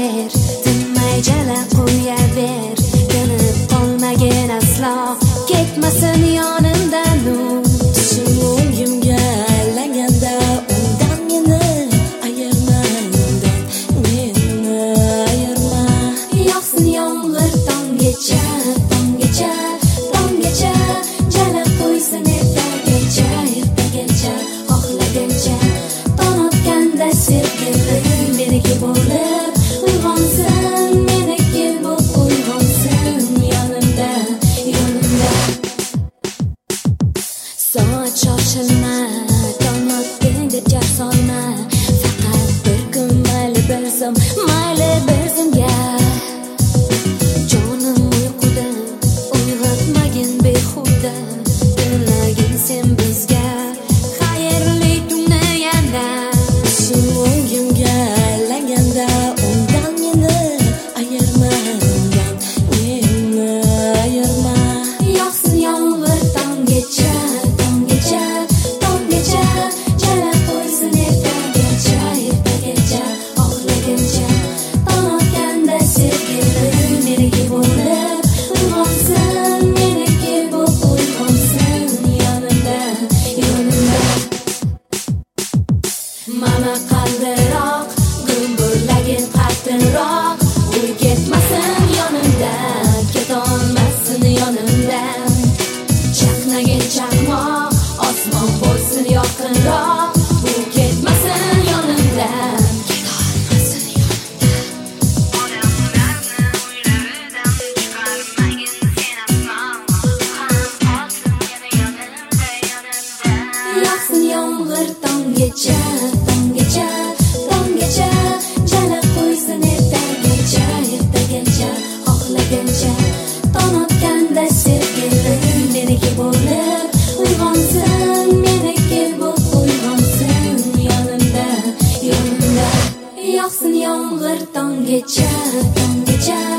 qo'yaver, tinmay jala qo'yaver. Yonib qolmagin aslo, ketmasin yonimdan u. Tushim o'ngimga aylanganda undan meni ayirma, undan meni ayirma. Yoqsin yomg'ir tonggacha, tonggacha, tonggacha, jala qo'ysin ertagacha, ertagacha, xohlagancha. Tong otganda sevgilim meniki bo'lib uyg'onsin, meniki bo'lib uyg'onsin, yonimda, yonimda. Soat shoshilma, tong otding deb jar solma. Faqat bir kun mayli bir zum, mayli bir zumga. Jonim uyquda, uyg'otmagin behuda. Tilagin sen bizga xayrli tunni yana. Tushim o'ngimga aylanganda undan meni ayirma, undan meni ayirma. Yoqsin yomg'ir tonggacha, tonggacha, tonggacha, jala qo'ysin ertagacha, ertagacha, xohlagancha. Tong otganda sevgilim meniki bo'lib uyg'onsin, meniki bo'lib uyg'onsin, yonimda, yonimda. Mana qaldiroq, gumburlagin qattiqroq, u ketmasin yonimdan, ketolmasin yonimdan. Chaqnagin chaqmoq, osmon bo'lsin yorqinroq, u ketmasin yonimdan, ketolmasin yonimdan. Odamlarni uylaridan chiqarmagin sen aslo, ham qolsin yana yonimda, yonimda. Yoqsin yomg'ir tonggacha, tonggacha, tonggacha, jala qo'ysin ertagacha, ertagacha, xohlagancha. Tong otganda sevgilim meniki bo'lib uyg'onsin, meniki bo'lib uyg'onsin, yonimda, yonimda. Yoqsin yomg'ir tonggacha, tonggacha,